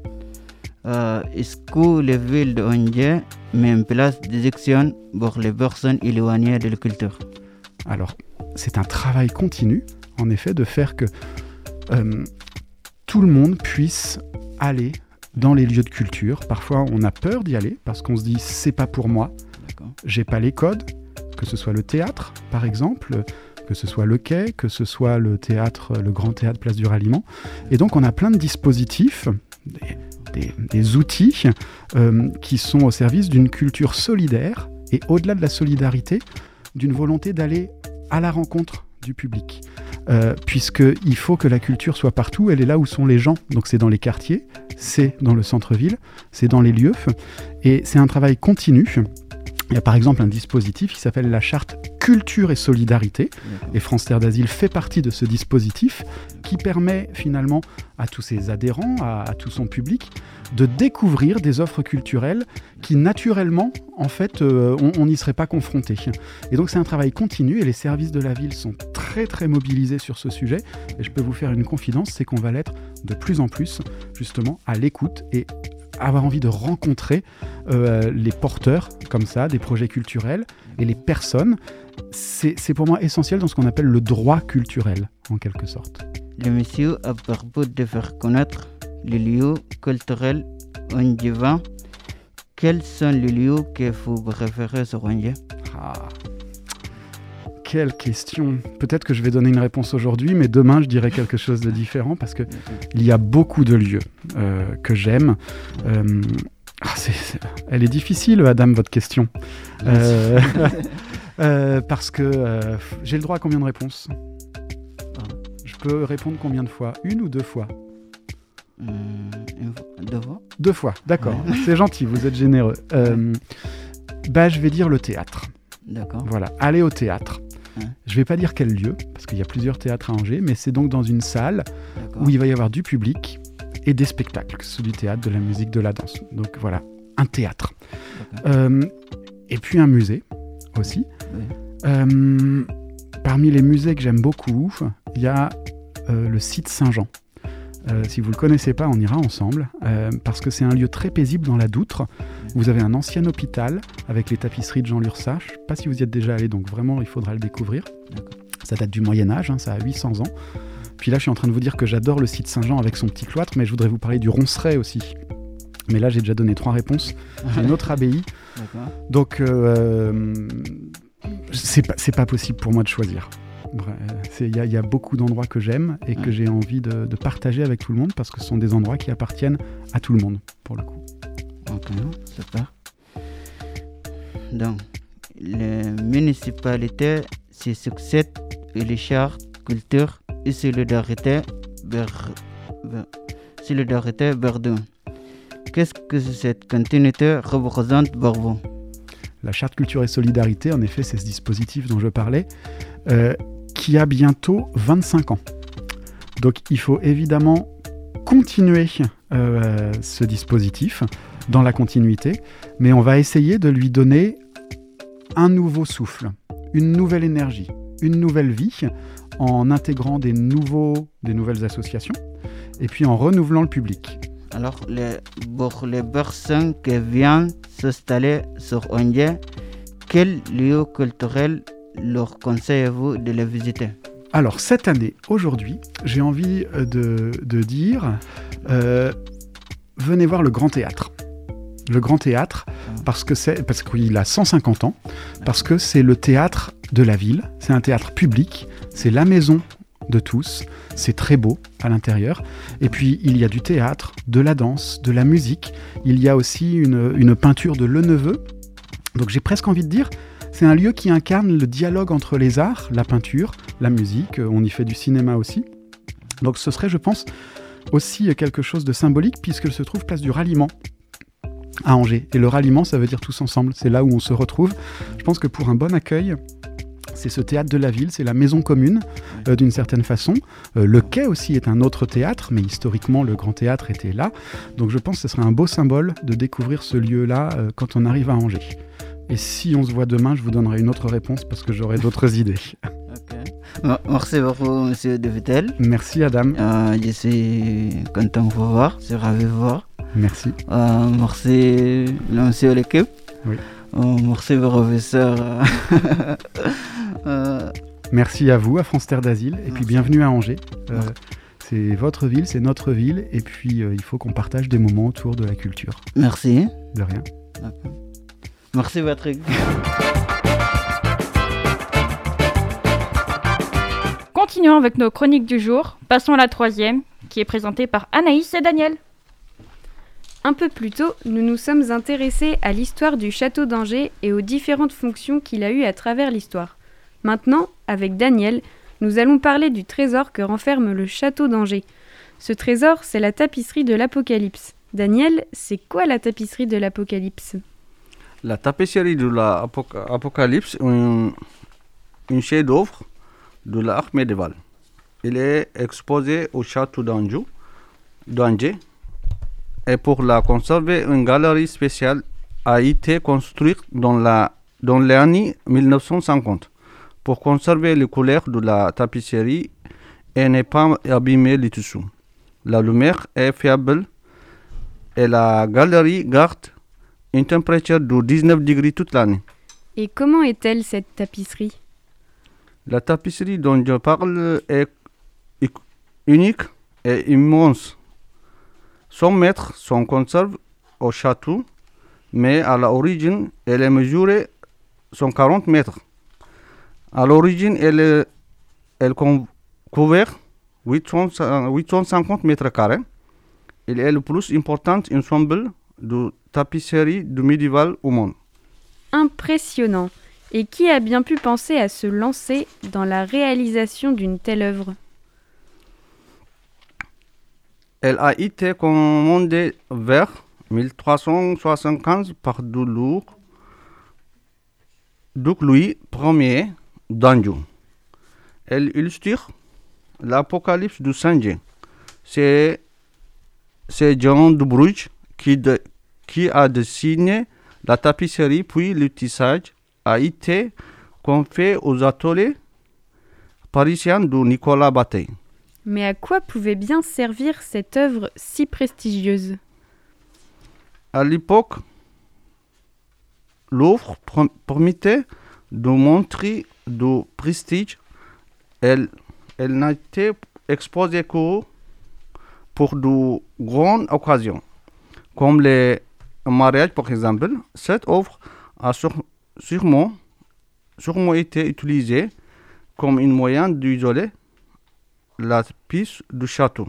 Euh, est-ce que les villes de O N G mettent en place des actions pour les personnes éloignées de la culture? Alors, c'est un travail continu, en effet, de faire que euh, tout le monde puisse aller dans les lieux de culture. Parfois, on a peur d'y aller parce qu'on se dit « c'est pas pour moi, D'accord. j'ai pas les codes », que ce soit le théâtre, par exemple, que ce soit le quai, que ce soit le théâtre, le grand théâtre Place du Ralliement. Et donc, on a plein de dispositifs, des, des, des outils euh, qui sont au service d'une culture solidaire et au-delà de la solidarité, d'une volonté d'aller à la rencontre du public. Euh, puisqu'il faut que la culture soit partout, elle est là où sont les gens. Donc c'est dans les quartiers, c'est dans le centre-ville, c'est dans les lieux. Et c'est un travail continu. Il y a par exemple un dispositif qui s'appelle la charte Culture et Solidarité. Et France Terre d'Asile fait partie de ce dispositif qui permet finalement à tous ses adhérents, à, à tout son public, de découvrir des offres culturelles qui naturellement, en fait, euh, on n'y serait pas confronté. Et donc c'est un travail continu et les services de la ville sont très très mobilisés sur ce sujet. Et je peux vous faire une confidence, c'est qu'on va l'être de plus en plus justement à l'écoute et avoir envie de rencontrer euh, les porteurs comme ça, des projets culturels et les personnes. C'est, c'est pour moi essentiel dans ce qu'on appelle le droit culturel, en quelque sorte. L'émission a pour but de faire connaître les lieux culturels ondjivan. Quels sont les lieux que vous préférez sur Ondjiva? Ah, quelle question! Peut-être que je vais donner une réponse aujourd'hui, mais demain je dirai quelque chose de différent parce que il y a beaucoup de lieux euh, que j'aime. Euh, ah, c'est, c'est... Elle est difficile, Adam, votre question. Euh, euh, parce que euh, j'ai le droit à combien de réponses? Je peux répondre combien de fois? Une ou deux fois? Mmh, deux fois. Deux fois, d'accord. Ouais. C'est gentil, vous êtes généreux. Euh, bah, je vais dire le théâtre. D'accord. Voilà, aller au théâtre. Ouais. Je vais pas dire quel lieu, parce qu'il y a plusieurs théâtres à Angers, mais c'est donc dans une salle D'accord. où il va y avoir du public et des spectacles, que ce soit du théâtre, de la musique, de la danse. Donc voilà, un théâtre. Euh, et puis un musée aussi. Oui. Euh, parmi les musées que j'aime beaucoup, il y a euh, le site Saint-Jean. Euh, si vous ne le connaissez pas, on ira ensemble, euh, parce que c'est un lieu très paisible dans la Doutre. Vous avez un ancien hôpital avec les tapisseries de Jean Lurçat. Je ne sais pas si vous y êtes déjà allé, donc vraiment, il faudra le découvrir. D'accord. Ça date du Moyen-Âge, hein, ça a huit cents ans. Puis là, je suis en train de vous dire que j'adore le site Saint-Jean avec son petit cloître, mais je voudrais vous parler du Ronceret aussi. Mais là, j'ai déjà donné trois réponses. J'ai une autre abbaye. D'accord. Donc, euh, c'est pas, c'est pas possible pour moi de choisir. Il y, y a beaucoup d'endroits que j'aime et que j'ai envie de, de partager avec tout le monde parce que ce sont des endroits qui appartiennent à tout le monde, pour le coup. Ok, super. Donc, les municipalités se succèdent et les chartes, culture et solidarité, ber... Ber... solidarité Verdun. Qu'est-ce que cette continuité représente pour vous? La charte culture et solidarité, en effet, c'est ce dispositif dont je parlais, euh, qui a bientôt vingt-cinq ans. Donc il faut évidemment continuer euh, ce dispositif dans la continuité, mais on va essayer de lui donner un nouveau souffle, une nouvelle énergie, une nouvelle vie, en intégrant des, nouveaux, des nouvelles associations et puis en renouvelant le public. Alors, les, pour les personnes qui viennent s'installer sur Ondié, quel lieu culturel leur conseillez-vous de les visiter ? Alors, cette année, aujourd'hui, j'ai envie de, de dire, euh, venez voir le Grand Théâtre. Le Grand Théâtre, parce, que c'est, parce qu'il a cent cinquante ans, parce que c'est le théâtre de la ville, c'est un théâtre public, c'est la maison de tous, c'est très beau à l'intérieur, et puis il y a du théâtre, de la danse, de la musique, il y a aussi une, une peinture de Leneveu, donc j'ai presque envie de dire, c'est un lieu qui incarne le dialogue entre les arts, la peinture, la musique, on y fait du cinéma aussi, donc ce serait, je pense, aussi quelque chose de symbolique, puisqu'il se trouve place du Ralliement, à Angers. Et le ralliement, ça veut dire tous ensemble. C'est là où on se retrouve. Je pense que pour un bon accueil, c'est ce théâtre de la ville, c'est la maison commune, euh, d'une certaine façon. Euh, le quai aussi est un autre théâtre, mais historiquement, le Grand Théâtre était là. Donc je pense que ce serait un beau symbole de découvrir ce lieu-là euh, quand on arrive à Angers. Et si on se voit demain, je vous donnerai une autre réponse parce que j'aurai d'autres idées. Okay. Merci beaucoup, M. De Vittel. Merci, Adam. Euh, je suis content de vous voir, je suis ravi de vous voir. Merci. Euh, merci, monsieur l'équipe. Oui. Euh, merci, professeur. euh... Merci à vous, à France Terre d'Asile, et puis bienvenue à Angers. Euh, c'est votre ville, c'est notre ville, et puis euh, il faut qu'on partage des moments autour de la culture. Merci. De rien. D'accord. Merci, Patrick. Continuons avec nos chroniques du jour. Passons à la troisième, qui est présentée par Anaïs et Daniel. Un peu plus tôt, nous nous sommes intéressés à l'histoire du château d'Angers et aux différentes fonctions qu'il a eues à travers l'histoire. Maintenant, avec Daniel, nous allons parler du trésor que renferme le château d'Angers. Ce trésor, c'est la tapisserie de l'Apocalypse. Daniel, c'est quoi la tapisserie de l'Apocalypse ? La tapisserie de l'Apocalypse est une, une chef-d'œuvre de l'art médiéval. Elle est exposée au château d'Angers. d'Angers. Et pour la conserver, une galerie spéciale a été construite dans, la, dans les années mille neuf cent cinquante pour conserver les couleurs de la tapisserie et ne pas abîmer les tissus. La lumière est fiable et la galerie garde une température de dix-neuf degrés toute l'année. Et comment est-elle cette tapisserie ? La tapisserie dont je parle est unique et immense. Son mètre sont conservés au château, mais à l'origine, elle est mesurée cent quarante mètres. À l'origine, elle, est, elle couvert huit cent cinquante mètres carrés. Elle est le plus important ensemble de tapisserie du médiéval au monde. Impressionnant. Et qui a bien pu penser à se lancer dans la réalisation d'une telle œuvre ? Elle a été commandée vers mille trois cent soixante-quinze par Duc Louis Ier d'Anjou. Elle illustre l'Apocalypse de Saint-Jean. C'est, c'est Jean de Bruges qui, de, qui a dessiné la tapisserie, puis le tissage a été confié aux ateliers parisiens de Nicolas Bataille. Mais à quoi pouvait bien servir cette œuvre si prestigieuse ? À l'époque, l'œuvre permettait de montrer du prestige. Elle, elle n'a été exposée que pour de grandes occasions, comme les mariages par exemple. Cette œuvre a sur, sûrement, sûrement été utilisée comme un moyen d'isoler la piste du château.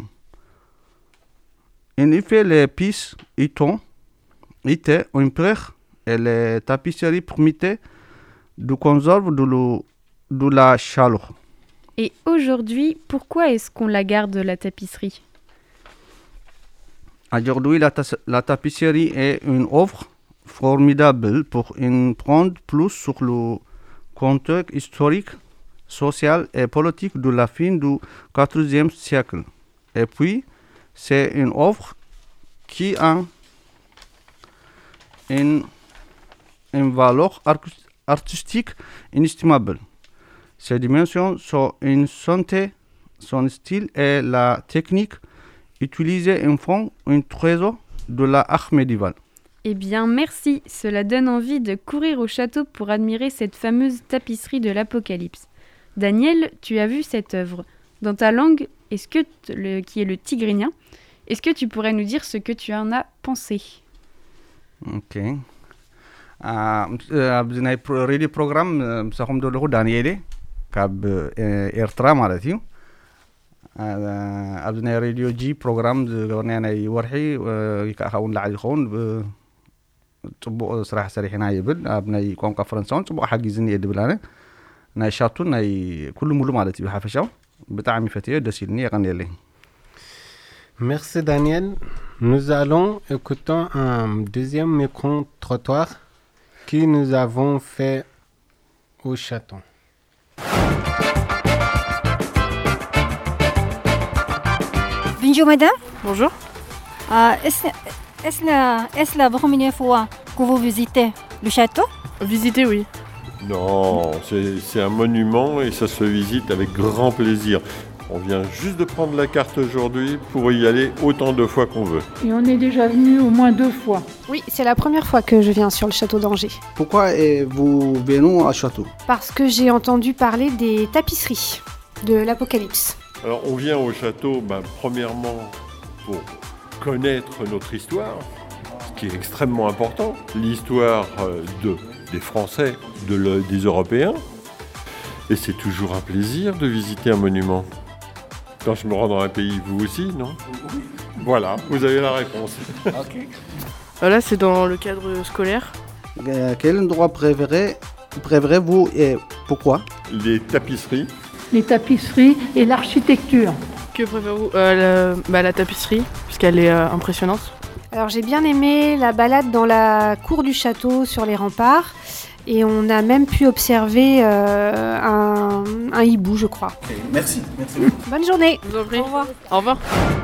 En effet, les pistes étant, étaient en pierre et les tapisseries permettaient de conserver de, le, de la chaleur. Et aujourd'hui, pourquoi est-ce qu'on la garde, la tapisserie ? Aujourd'hui, la, ta- la tapisserie est une œuvre formidable pour en prendre plus sur le contexte historique, social et politique de la fin du quatorzième siècle. Et puis, C'est une œuvre qui a une, une valeur artistique inestimable. Ses dimensions sont une santé, son style et la technique utilisée en font un trésor de l'art médiéval. Eh bien, merci. Cela donne envie de courir au château pour admirer cette fameuse tapisserie de l'Apocalypse. Daniel, tu as vu cette œuvre. Dans ta langue, est-ce que t- le, qui est le tigrinien, est-ce que tu pourrais nous dire ce que tu en as pensé? Ok. ኣብዚ ናይ ሬድዮ ፕሮግራም ምሳኹም ደለኹ ዳንኤል ካብ ኤርትራ ማለት እዩ ኣብዚ ናይ ሬድዮ ጂ ፕሮግራም ዝገበርናዮ ናይ ወርሒ ይከዓ እውን ላዕሊ ይኸውን ጽቡቕ ስራሕ ሰሪሕና ይብል ኣብ ናይ ቋንቋ ፈረንሳውን ጽቡቕ ሓጊዝ እኒአ ድብል ኣነ ናይ ሻቱን ናይ ኩሉ ሙሉ ማለት እዩ ሓፈሻው ብጣዕሚ ፈትዮ ደስ ኢልኒ የቐኒየለይ Merci Daniel. Nous allons écouter un deuxième micro-trottoir que nous avons fait au château. Bonjour madame. Bonjour. Euh, est-ce, est-ce, la, est-ce la première fois que vous visitez le château? Visiter, oui. Non, c'est, c'est un monument et ça se visite avec grand plaisir. On vient juste de prendre la carte aujourd'hui pour y aller autant de fois qu'on veut. Et on est déjà venu au moins deux fois. Oui, c'est la première fois que je viens sur le château d'Angers. Pourquoi vous venez au château? Parce que j'ai entendu parler des tapisseries de l'Apocalypse. Alors on vient au château, ben, premièrement pour connaître notre histoire, ce qui est extrêmement important, l'histoire de, des Français, de le, des Européens. Et c'est toujours un plaisir de visiter un monument. Quand je me rends dans un pays, vous aussi, non? Voilà, vous avez la réponse. Okay. Là, c'est dans le cadre scolaire. Euh, quel endroit préféré, préférez-vous et pourquoi? Les tapisseries. Les tapisseries et l'architecture. Que préférez-vous euh, la, bah, la tapisserie, puisqu'elle est euh, impressionnante. Alors, j'ai bien aimé la balade dans la cour du château sur les remparts. Et on a même pu observer euh, un, un hibou, je crois. Okay, merci, merci. Bonne journée. Je vous en prie. Au revoir. Au revoir.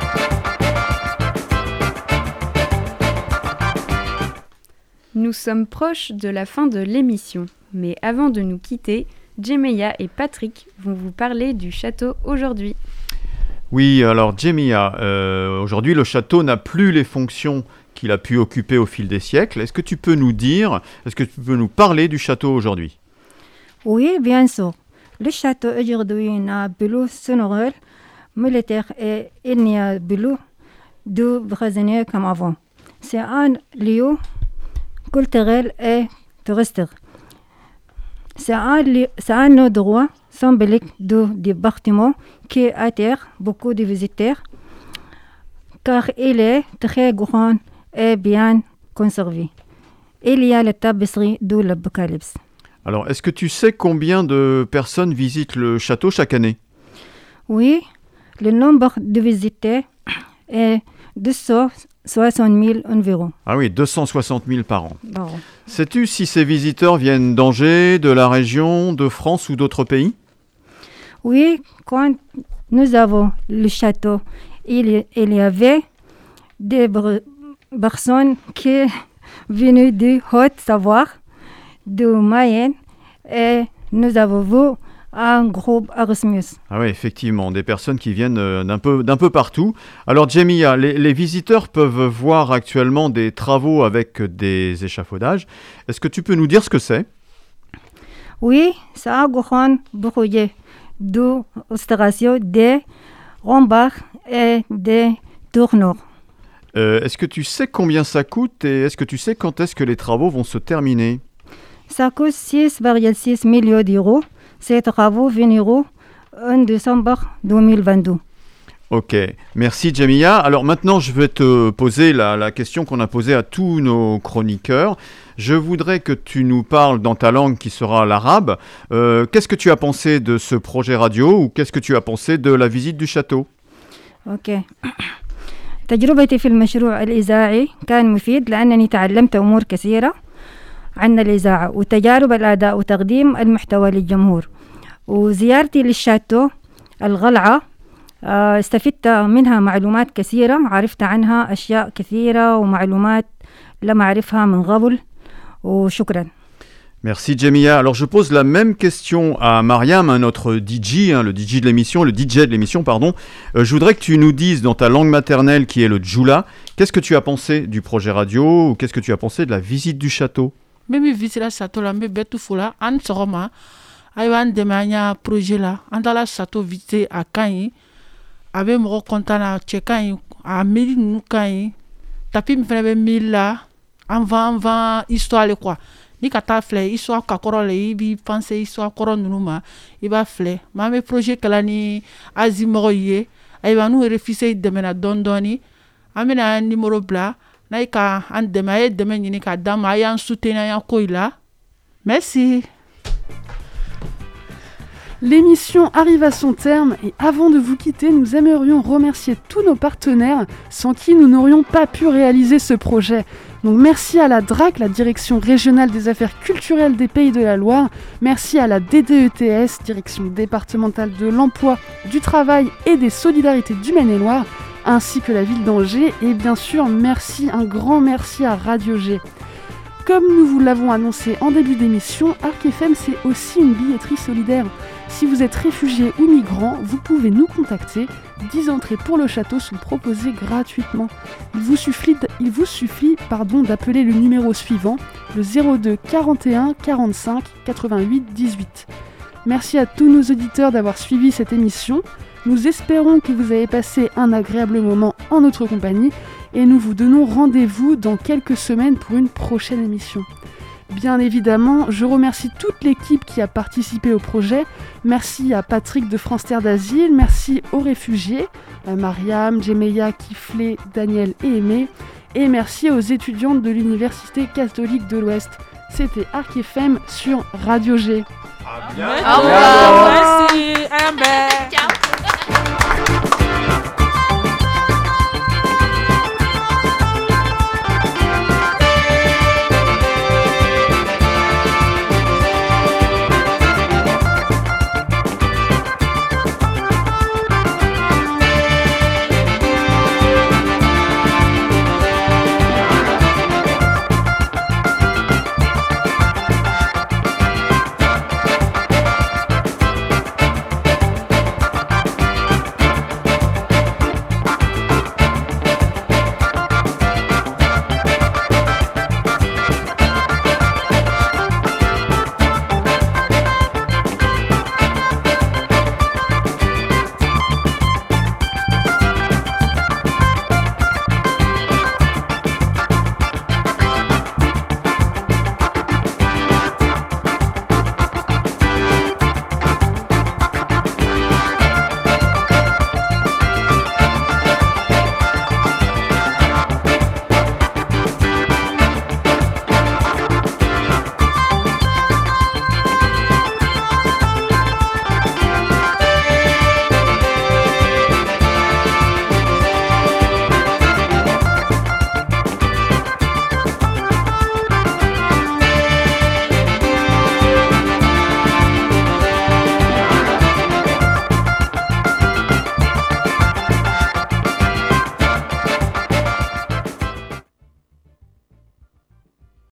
Nous sommes proches de la fin de l'émission. Mais avant de nous quitter, Jemeya et Patrick vont vous parler du château aujourd'hui. Oui, alors Jemeya, euh, aujourd'hui le château n'a plus les fonctions qu'il a pu occuper au fil des siècles. Est-ce que tu peux nous dire, est-ce que tu peux nous parler du château aujourd'hui? Oui, bien sûr. Le château aujourd'hui n'a plus son rôle militaire et il n'y a plus de prisonniers comme avant. C'est un lieu culturel et touristique. C'est un, li- c'est un endroit symbolique du département qui attire beaucoup de visiteurs car il est très grand et bien conservé. Il y a la tapisserie de l'Apocalypse. Alors, est-ce que tu sais combien de personnes visitent le château chaque année? Oui, le nombre de visiteurs est deux cent soixante mille environ. Ah oui, deux cent soixante mille par an. Bon. Sais-tu si ces visiteurs viennent d'Angers, de la région, de France ou d'autres pays? Oui, quand nous avons le château, il y, il y avait des br- personnes qui venaient de Haute-Savoie, de Mayenne, et nous avons vu un groupe Erasmus. Ah oui, effectivement, des personnes qui viennent euh, d'un peu, d'un peu partout. Alors Jemeya, les, les visiteurs peuvent voir actuellement des travaux avec des échafaudages. Est-ce que tu peux nous dire ce que c'est? Oui, c'est un grand projet de restauration des remparts et des tournures. Euh, est-ce que tu sais combien ça coûte et est-ce que tu sais quand est-ce que les travaux vont se terminer? Ça coûte six virgule six millions d'euros. Ces travaux finiront en décembre deux mille vingt-deux. Ok, merci Jemeya. Alors maintenant, je vais te poser la, la question qu'on a posée à tous nos chroniqueurs. Je voudrais que tu nous parles dans ta langue qui sera l'arabe. Euh, qu'est-ce que tu as pensé de ce projet radio ou qu'est-ce que tu as pensé de la visite du château? Ok. تجربتي في المشروع الإذاعي كان مفيد لأنني تعلمت أمور كثيرة عن الإذاعة وتجارب الأداء وتقديم المحتوى للجمهور. وزيارتي للشاتو القلعة آه، استفدت منها معلومات كثيرة، عرفت عنها أشياء كثيرة ومعلومات لم أعرفها من قبل، وشكرا. Merci Jamia. Alors je pose la même question à Mariam, hein, notre D J, hein, le D J de l'émission, le D J de l'émission, pardon. Euh, je voudrais que tu nous dises dans ta langue maternelle qui est le Djoula, qu'est-ce que tu as pensé du projet radio ou qu'est-ce que tu as pensé de la visite du château? Même visite le château là, mais betu fula, an soroma, aywan demanya projet là, an dans le château visité à Kanyi, avec mon content à Tchekanyi, à Mili Nukanyi, tapi me fait mille là, en vingt, en vingt histoire le quoi. Ni ka taa filɛ histoire kakɔrɔ le i b'i penser histoire kɔrɔ ninnu ma i b'a filɛ maa bɛ projet kɛla ni azi mɔgɔw ye ayiwa n'u refusé dɛmɛna dɔɔni dɔɔni an bɛna numéro bila n'a ye ka an dɛmɛ a ye dɛmɛ ɲini k'a d'an ma a y'an soutenir an ko la merci. L'émission arrive à son terme et avant de vous quitter, nous aimerions remercier tous nos partenaires sans qui nous n'aurions pas pu réaliser ce projet. Donc merci à la D R A C, la Direction Régionale des Affaires Culturelles des Pays de la Loire, merci à la D D E T S, Direction Départementale de l'Emploi, du Travail et des Solidarités du Maine-et-Loire, ainsi que la ville d'Angers et bien sûr merci, un grand merci à Radio G. Comme nous vous l'avons annoncé en début d'émission, Arc F M c'est aussi une billetterie solidaire. Si vous êtes réfugié ou migrant, vous pouvez nous contacter. dix entrées pour le château sont proposées gratuitement. Il vous suffit, il vous suffit pardon, d'appeler le numéro suivant, le zéro deux quarante et un quarante-cinq quatre-vingt-huit dix-huit. Merci à tous nos auditeurs d'avoir suivi cette émission. Nous espérons que vous avez passé un agréable moment en notre compagnie et nous vous donnons rendez-vous dans quelques semaines pour une prochaine émission. Bien évidemment, je remercie toute l'équipe qui a participé au projet. Merci à Patrick de France Terre d'Asile, merci aux réfugiés, à Mariam, Jemeya, Kiflé, Daniel et Aimé, et merci aux étudiantes de l'Université catholique de l'Ouest. C'était Arc F M sur Radio G. À bientôt. Au revoir. Merci.